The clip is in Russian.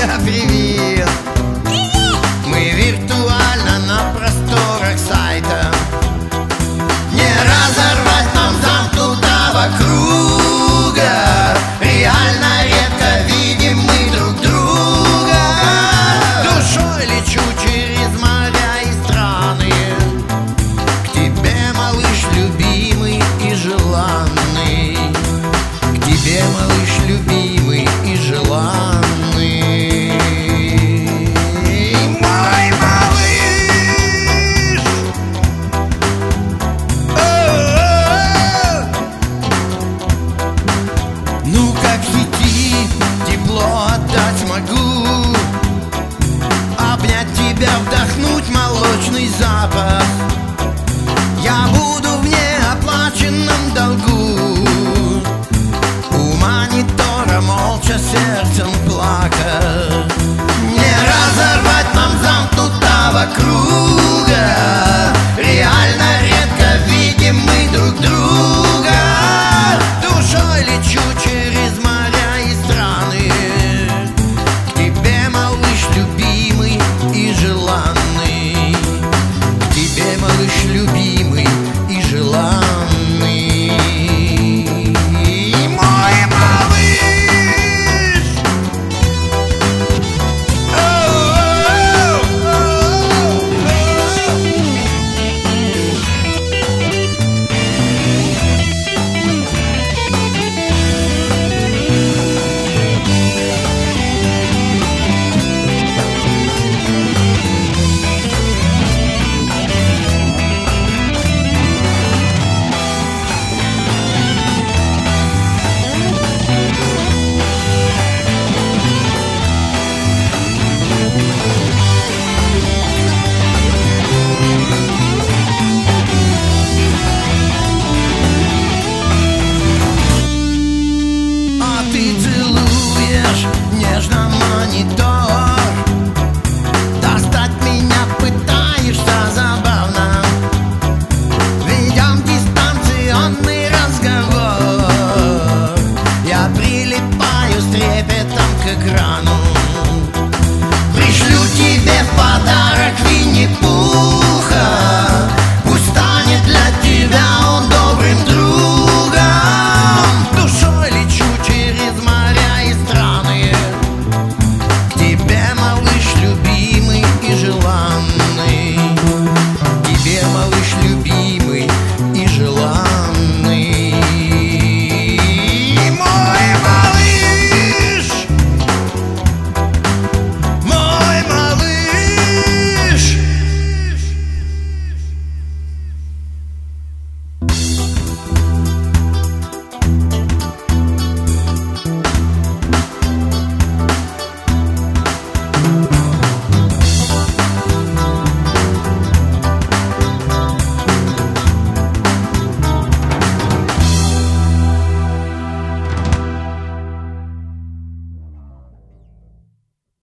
Привет! Мы виртуально на просторах сайта. Не разорвать нам замкнутого круга. Реально редко видим мы друг друга. Душой лечу через моря и страны к тебе, малыш, любимый и желанный. К тебе, малыш, любимый и желанный. Мой малыш! Ну как лети, тепло отдать могу, обнять тебя, вдохнуть молочный запах. Я буду в неоплаченном долгу, у монитора молча сердцем плакать. Не разорвать нам замкнутого круга. Реально редко видим мы друг друга. Душой лечу через моря и страны к тебе, малыш, любимый и желанный. К тебе, малыш, любимый и желанный.